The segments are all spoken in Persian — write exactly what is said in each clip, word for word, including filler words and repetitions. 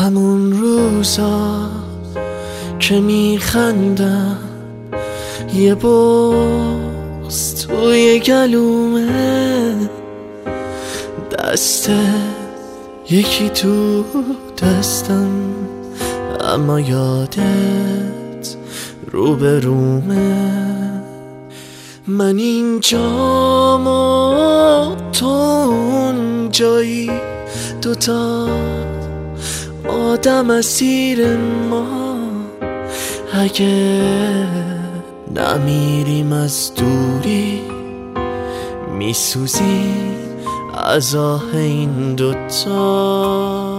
همون روزا که میخندم یه بغض توی گلومه، دسته یکی تو دستم اما یادت رو به رومه. من اینجام و تو اون جایی، دوتا آدم اسیر ما. اگه نمیریم از دوری میسوزی از آه این دوتا.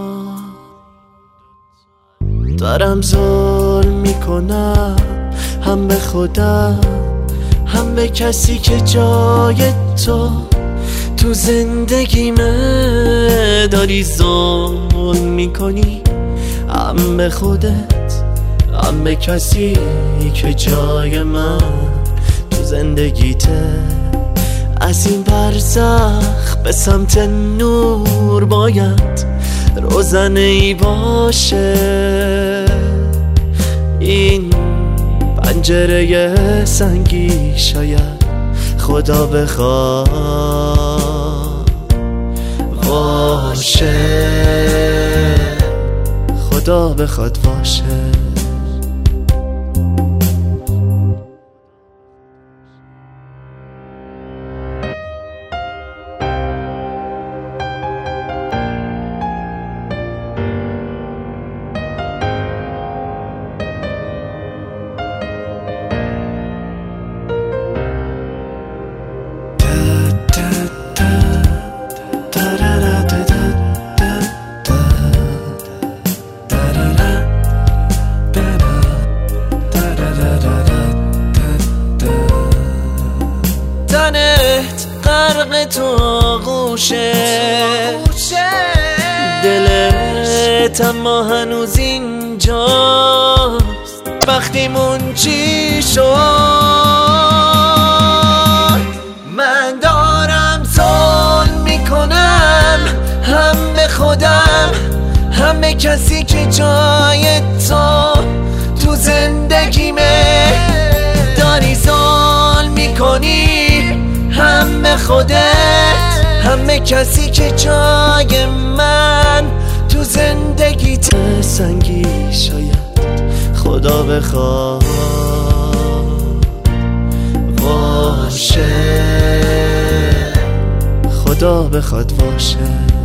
دارم ظلم میکنم هم به خودم هم به کسی که جای تو تو زندگیمه. داری ظلم میکنی هم به خودت هم به کسی که جای من تو زندگیته. از این برزخ به سمت نور باید روزنه ای باشه. این پنجره سنگی شاید خدا بخواد باشه، خدا بخواد باشه. تنت غرق تو آغوشه، دلت اما هنوز اینجاست. وقتیمون چی شد؟ من دارم ظلم میکنم هم به خودم هم به کسی که جای تو تو زندگیمه. داری ظلم میکنی هم به خودت هم به کسی که جای من تو زندگیت. سنگی شاید خدا بخواد باشه، خدا بخواد باشه.